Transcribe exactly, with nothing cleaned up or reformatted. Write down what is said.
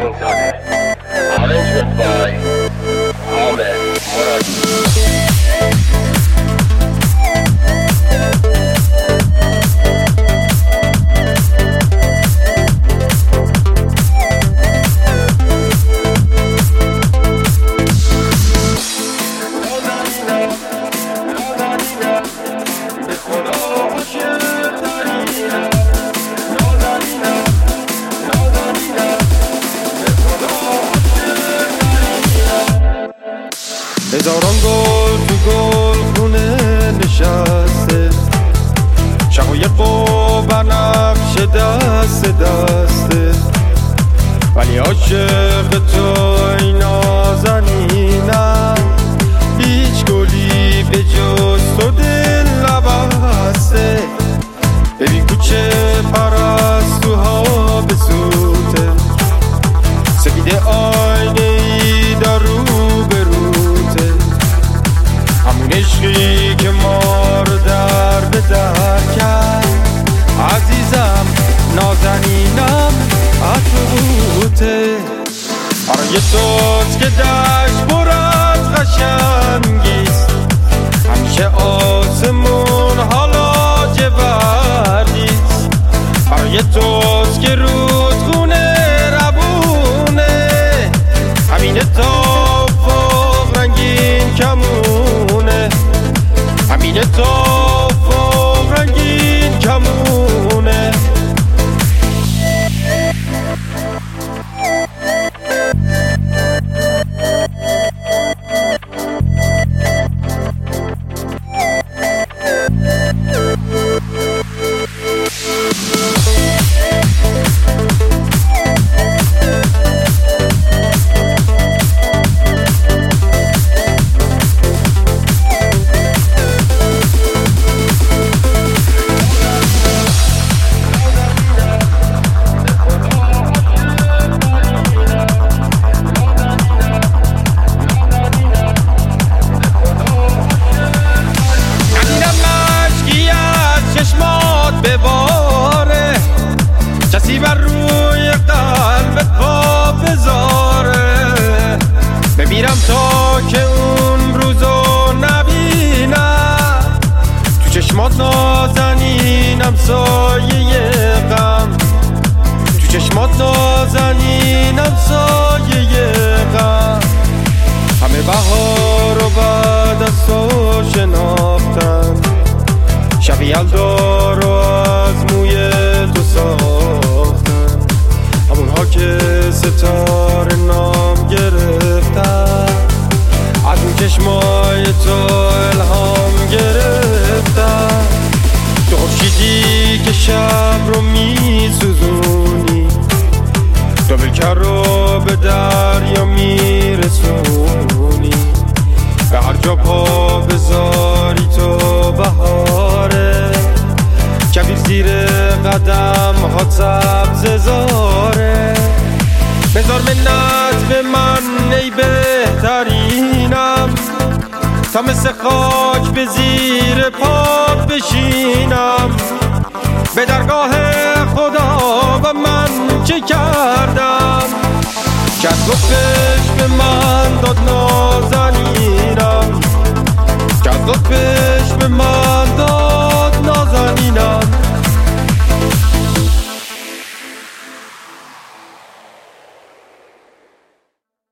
Washington. Arrangement by Ahmed Moradi. هزاران گل تو گل خونه نشسته، شقایق و بنفش دست دسته، ولی عاشق تو ای نازنینم، هیچ گلی به جز تو دل نبسته. ببین کوچه پرستوها به سوته، سفید آینه ای در رو به روته، همون عشقی که ما رو در به در کرد. عزیزم نازنینم عطروته، برای توست که دشت پر از قشنگیست، همیشه آسمون حالا جوردیست. برای توست که رودخونه ربونه، همینه تا فوق رنگین کمونه، همینه تا فوق رنگین کمونه. بباره کسی بر روی قلبت پا بذاره، بمیرم تا که اون روزو نبینم، تو چشمات نازنینم سایه غم، تو چشمات نازنینم سایه غم. همه بهار رو بعد از تو شناختم، شب یلدا رو از موی تو ساختن، همونها که ستاره نام گرفتن، از اون چشمای تو الهام گرفتن. تو خورشیدی که شب رو می سوزونی، تو بکر رو به دریا می رسونی، به هر جا پا بذاری تو بهاره، کبیر زیر قدم ها سبز زاره. بذار منت به من ای بهترینم، تا مثل خاک به زیر پات بشینم، به درگاه خدا و من چه کردم، که از لطفش به من داد نازنینم، که از لطفش به من